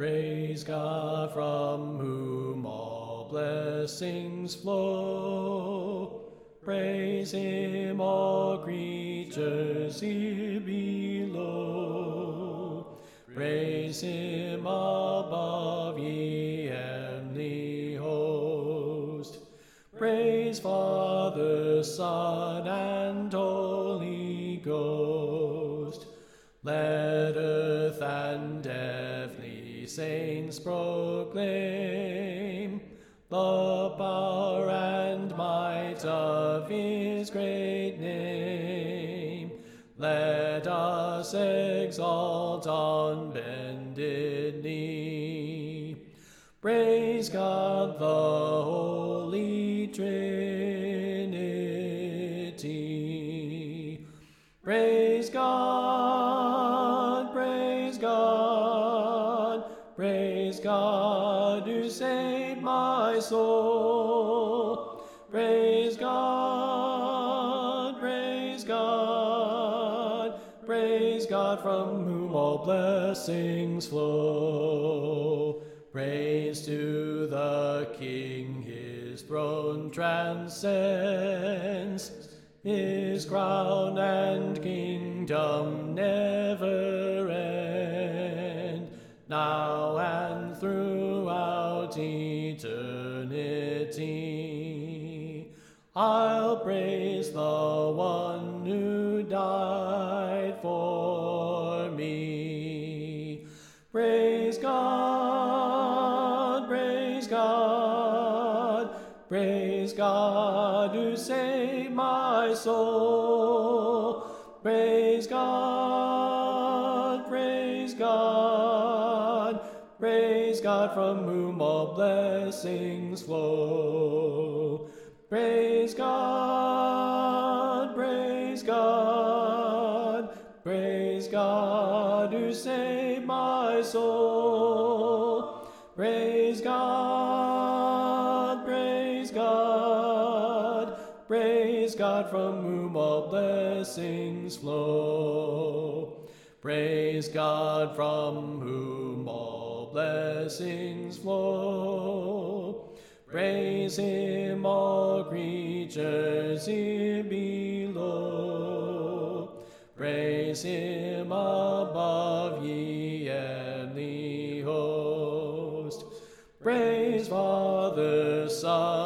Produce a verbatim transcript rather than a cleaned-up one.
Praise God from whom all blessings flow. Praise him, all creatures here below. Praise him above, ye heavenly host. Praise Father, Son, and Holy Ghost. Let earth and heavenly saints proclaim the power and might of his great name. Let us exalt on bended knee. Praise God, the Holy Trinity. Praise God, praise God, praise God who saved my soul. Praise God, praise God, praise God from whom all blessings flow. Praise to the King, his throne transcends. His crown and kingdom never end, now and throughout eternity. I'll praise the one who died for me. Praise God, praise God, praise God who saved my soul. Praise God, praise God, praise God from whom all blessings flow. Praise God, praise God, praise God who saved my soul. Praise God, praise God, praise God from whom all blessings flow. Praise God from whom all blessings flow. Praise him, all creatures here below. Praise him above, ye heavenly host. Praise Father, Son,